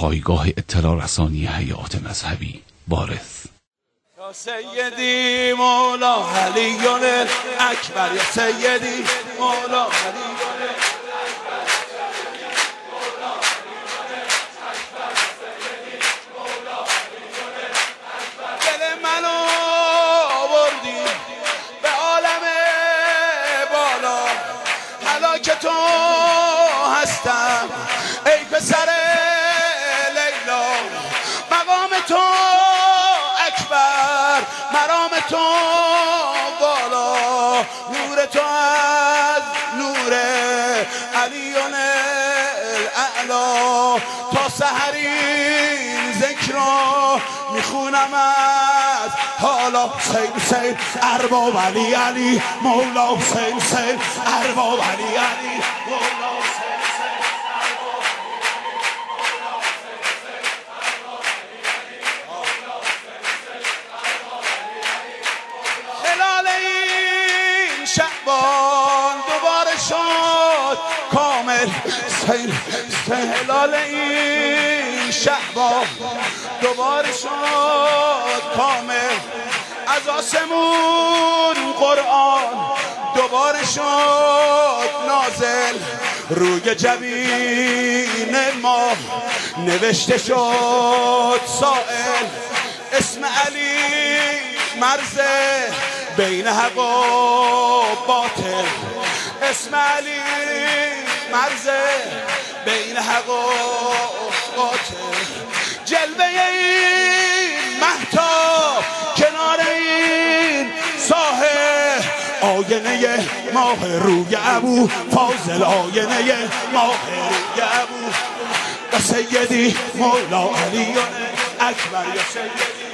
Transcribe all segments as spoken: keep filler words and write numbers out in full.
پایگاه اطلاع رسانی حیات مذهبی وارث. یا سیدی مولا علی اکبر، یا سیدی مولا علی دل منو آوردی به عالم بالا، هلاک تو هستم ای پسر لیلا، مقام تو اکبر، مرام تو بالا، نور تو از نور علی الاعلا، تا سحرین ذکر رو میخونم از حالا. حسین حسین ارباب علی علی مولا، حسین حسین ارباب علی علی مولا، شعبان دوباره شد کامل، هلال این شعبان دوباره شد کامل، از آسمون قرآن دوباره شد نازل، روی جبین ما نوشته شد سائل، اسم علی مرزه بین حق و باطل، اسم علی مرزه بین حق و باطل، جلوه این مهتاب کنار این ساحل، آینه ماه روی ابو فاضل، آینه ماه روی ابو یا سیدی مولا علی اکبر، یا سیدی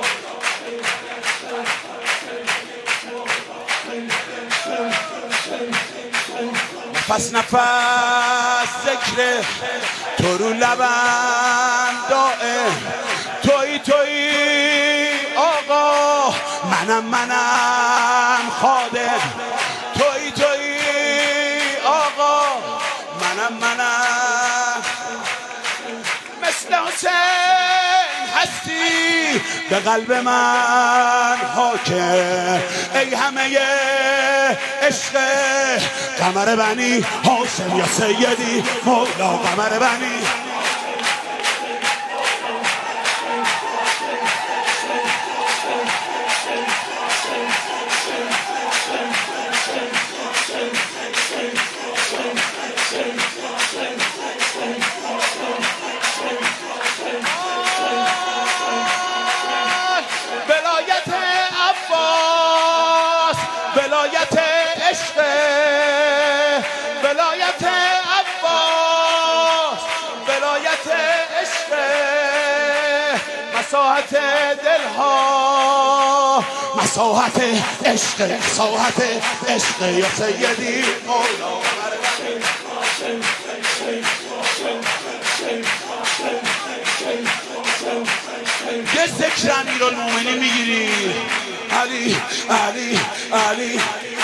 نفس نفس ذکر تو رو لبم دائم، توی توی آقا منم منم خادم، توی توی آقا منم منم، مثل حسین هستی به قلب من حاکم، ای همه عشق قمر بنی هاشم، یا سیدی مولا قمر بنی، ولایت عباس، ولایت عشق، ولایت عباس، ولایت عشق، مساحت دلها، مساحت عشق، مساحت عشق، یا سیدی مولا یه ذکر امیرالمومنین میگیری، علی علی علی